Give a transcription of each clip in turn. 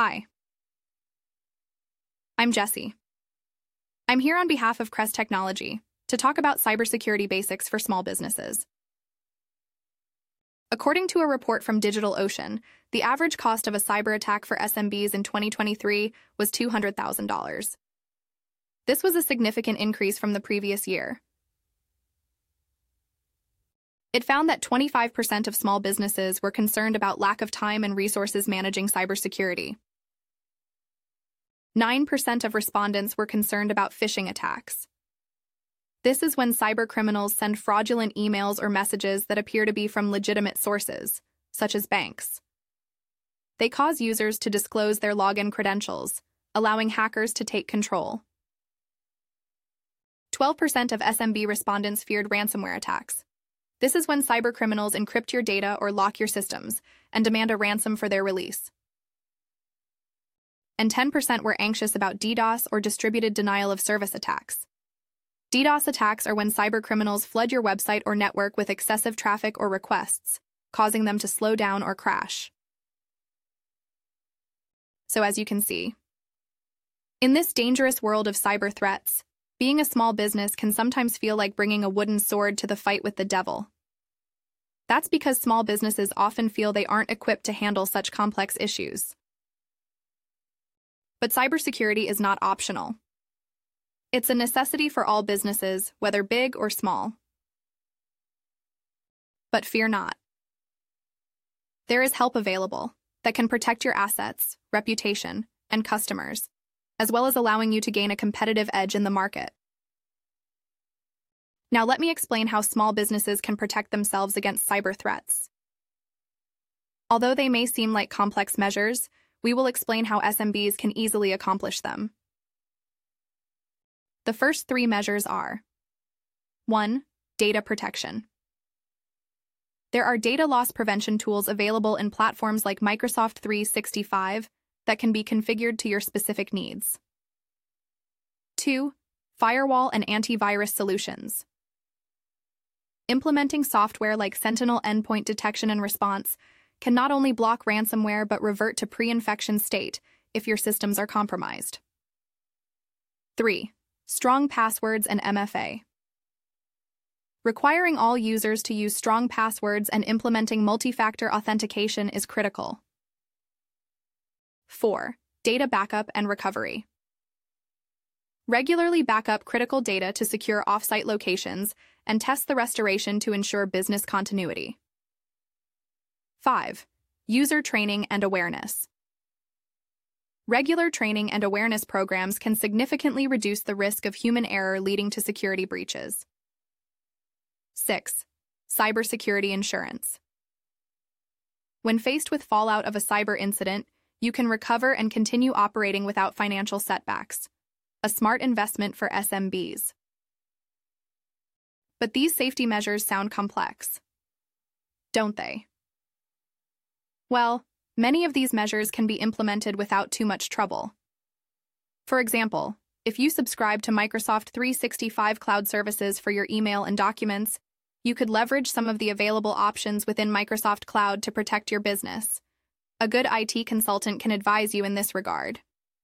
Hi, I'm Jessie. I'm here on behalf of Crest Technology to talk about cybersecurity basics for small businesses. According to a report from DigitalOcean, the average cost of a cyber attack for SMBs in 2023 was $200,000. This was a significant increase from the previous year. It found that 25% of small businesses were concerned about lack of time and resources managing cybersecurity. 9% of respondents were concerned about phishing attacks. This is when cybercriminals send fraudulent emails or messages that appear to be from legitimate sources, such as banks. They cause users to disclose their login credentials, allowing hackers to take control. 12% of SMB respondents feared ransomware attacks. This is when cybercriminals encrypt your data or lock your systems and demand a ransom for their release. And 10% were anxious about DDoS or distributed denial of service attacks. DDoS attacks are when cybercriminals flood your website or network with excessive traffic or requests, causing them to slow down or crash. So as you can see, in this dangerous world of cyber threats, being a small business can sometimes feel like bringing a wooden sword to the fight with the devil. That's because small businesses often feel they aren't equipped to handle such complex issues. But cybersecurity is not optional. It's a necessity for all businesses, whether big or small. But fear not. There is help available that can protect your assets, reputation, and customers, as well as allowing you to gain a competitive edge in the market. Now let me explain how small businesses can protect themselves against cyber threats. Although they may seem like complex measures, we will explain how SMBs can easily accomplish them. The first three measures are: 1. Data protection. There are data loss prevention tools available in platforms like Microsoft 365 that can be configured to your specific needs. 2. Firewall and antivirus solutions. Implementing software like Sentinel Endpoint Detection and Response can not only block ransomware but revert to pre-infection state if your systems are compromised. 3. Strong passwords and MFA. Requiring all users to use strong passwords and implementing multi-factor authentication is critical. 4. Data backup and recovery. Regularly back up critical data to secure off-site locations and test the restoration to ensure business continuity. 5. User training and awareness. Regular training and awareness programs can significantly reduce the risk of human error leading to security breaches. 6. Cybersecurity insurance. When faced with fallout of a cyber incident, you can recover and continue operating without financial setbacks. A smart investment for SMBs. But these safety measures sound complex, don't they? Well, many of these measures can be implemented without too much trouble. For example, if you subscribe to Microsoft 365 cloud services for your email and documents, you could leverage some of the available options within Microsoft Cloud to protect your business. A good IT consultant can advise you in this regard.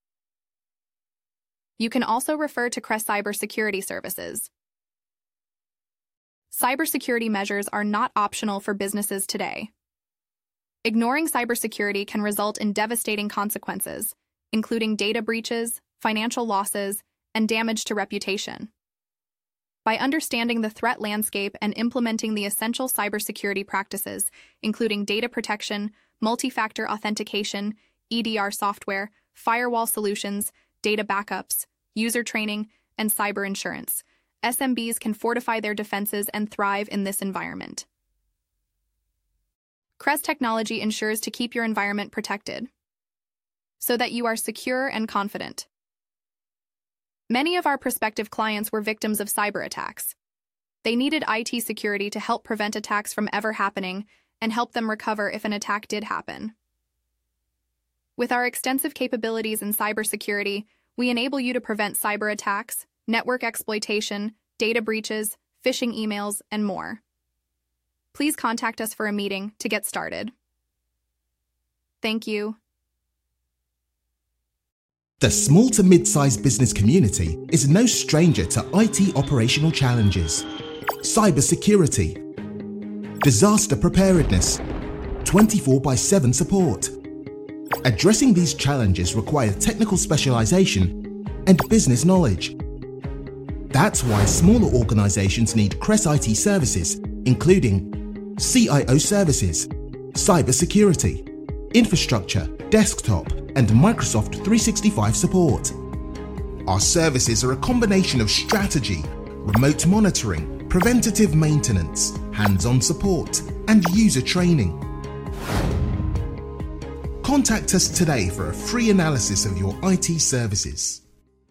You can also refer to Crest Cybersecurity Services. Cybersecurity measures are not optional for businesses today. Ignoring cybersecurity can result in devastating consequences, including data breaches, financial losses, and damage to reputation. By understanding the threat landscape and implementing the essential cybersecurity practices, including data protection, multi-factor authentication, EDR software, firewall solutions, data backups, user training, and cyber insurance, SMBs can fortify their defenses and thrive in this environment. Crest Technology ensures to keep your environment protected so that you are secure and confident. Many of our prospective clients were victims of cyber attacks. They needed IT security to help prevent attacks from ever happening and help them recover if an attack did happen. With our extensive capabilities in cybersecurity, we enable you to prevent cyber attacks, network exploitation, data breaches, phishing emails, and more. Please contact us for a meeting to get started. Thank you. The small to mid-sized business community is no stranger to IT operational challenges, cybersecurity, disaster preparedness, 24/7 support. Addressing these challenges require technical specialization and business knowledge. That's why smaller organizations need Cress IT services, including CIO services, cybersecurity, infrastructure, desktop, and Microsoft 365 support. Our services are a combination of strategy, remote monitoring, preventative maintenance, hands-on support, and user training. Contact us today for a free analysis of your IT services.